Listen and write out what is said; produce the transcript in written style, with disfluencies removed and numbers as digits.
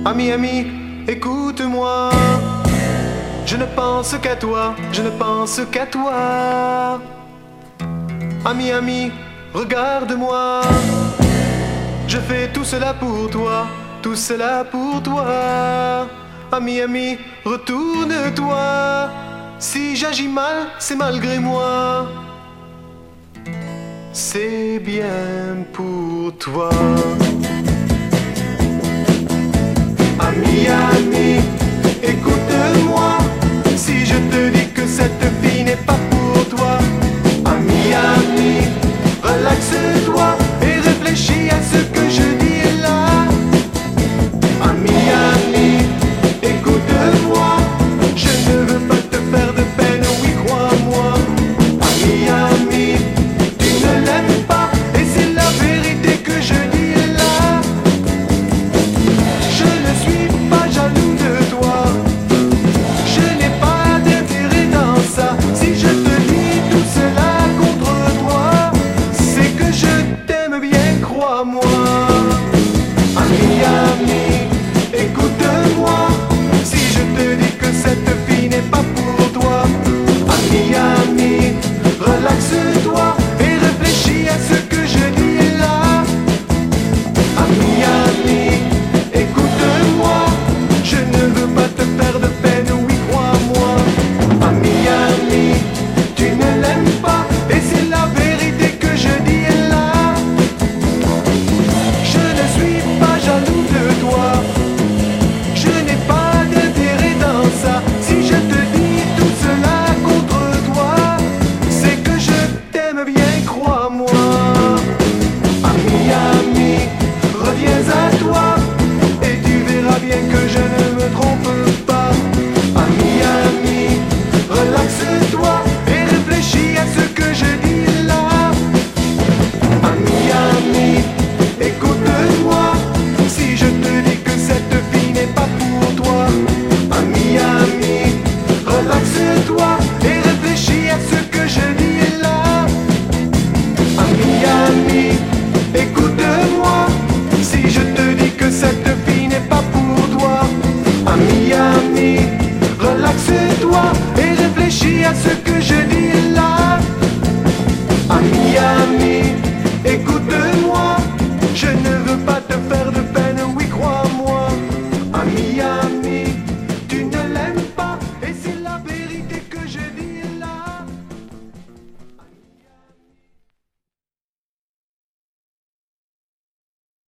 Ami, ami, écoute-moi. Je ne pense qu'à toi, je ne pense qu'à toi. Ami, ami, regarde-moi. Je fais tout cela pour toi, tout cela pour toi. Ami, ami, retourne-toi. Si j'agis mal, c'est malgré moi. C'est bien pour toi.